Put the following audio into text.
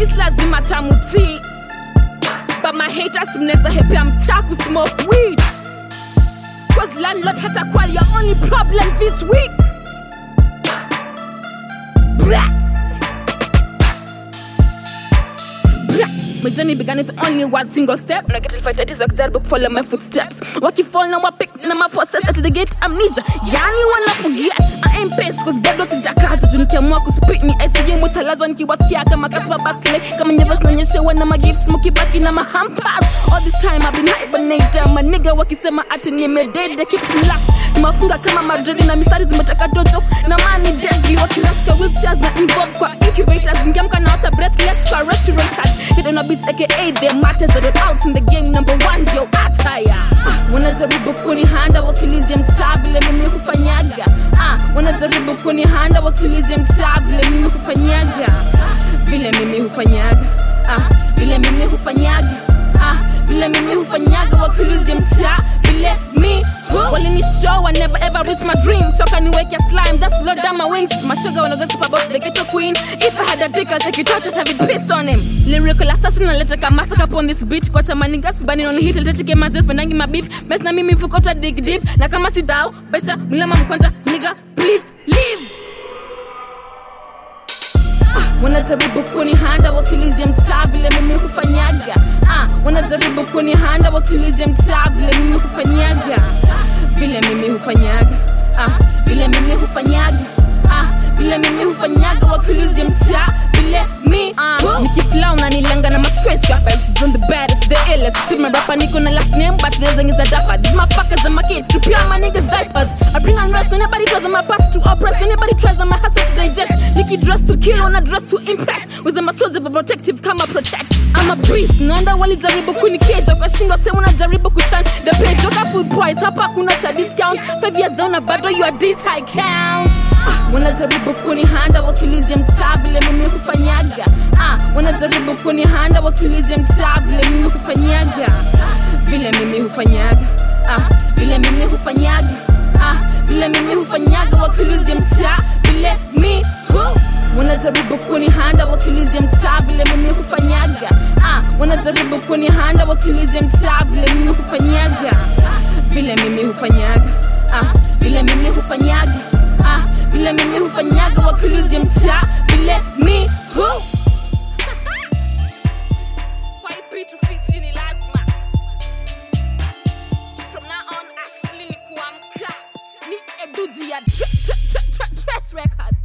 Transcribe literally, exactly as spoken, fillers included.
This lazima tamuti. But my haters mneza happy mtaku smoke weed. Cause landlord hata kwa your only problem this week. Blah. My journey began with only one single step. When I get to fight, it is like that book follow my footsteps. Walking fall now, I pick now my first step at the gate. Amnesia, yani wanna forget. I ain't pissed cause bado sijakaza. Junikiamua kuspit ni S C M utalazwa nikiwasikia kama kaspa baskele. Kama nyevas nanyeshe wana ma gifts mukibaki na ma hampas. All this time I've been hibernated. My nigga wakisema ati nimedede. They keep me locked. Nimafunga kama Madrid na mistari zimetaka dojo. Na money deadly wakiraska wheelchairs na involved kwa incubators. Ningiamka na wata breathless kwa respirators. Hit on a beats aka they matters that are out in the game number one yo ataya. Ah, wanajaribu kunihanda wakilizie mtaa vile mimi hufanyaga. Ah, wanajaribu kunihanda wakilizie mtaa vile mimi hufanyaga. Vile mimi hufanyaga. Ah, vile mimi hufanyaga. Ah, vile mimi hufanyaga wakilizie mtaa vile mimi. Well in this show I never ever reach my dream. So can you wake your slime, just slow down my wings. My sugar wanna go super boss, they get a queen. If I had a dick I'll take it out and have it pissed on him. Lyrical assassin and let a massacre upon this beach. Kocha manigas banning on hit, let take my zest, menangi my beef. Mess na mimi fukota dig deep. Na kama si dao, besha, mlama mkwanja, nigga, please leave. Wanajaribu kunihanda wakilizie mtaa vile mimi hufanyaga. Ah, wanajaribu kunihanda wakilizie mtaa vile mimi hufanyaga. Vile mimi hufanyaga. Ah, vile mimi hufanyaga. Ah, vile mimi hufanyaga wakilizie mtaa vile mi. Ah, nikiflow na nilenga na my stress rappers. On the baddest, the illest. Feel my rapper niko na last name but raising is a dapper. These my fuckers and my kids to pure my niggas diapers. I bring on rest, anybody tries on my path to oppress. Anybody tries on my hustle to digest. Nikki dress to kill, wanna dress to impress. With my souls of a protective, come and protect. I'm a priest, naenda walijaribu kunikeja. Ukashindwa sema unajaribu kuchan. The page, yoka full price, hapa kuna cha discount. Five years down a bado you are this high count. Ah, wanajaribu kunihanda wakilizie mtaa vile mimi hufanyaga. Ah, wanajaribu kunihanda wakilizie mtaa vile mimi hufanyaga. Vile mimi hufanyaga. Ah, vile mimi hufanyaga. Ah, vile mimi hufanyaga wakilizie mtaa vile mimi hu. Wanajaribu kunihanda wakilizie mtaa vile mimi hufanyaga. Ah, wanajaribu kunihanda wakilizie mtaa vile mimi hufanyaga. Vile mimi hufanyaga. Ah, vile mimi hufanyaga. Ah, vile mimi hufanyaga wakilizie mtaa vile mimi hu. From now on, Ashley ni kuamka. Ni eduji ya Tress Records.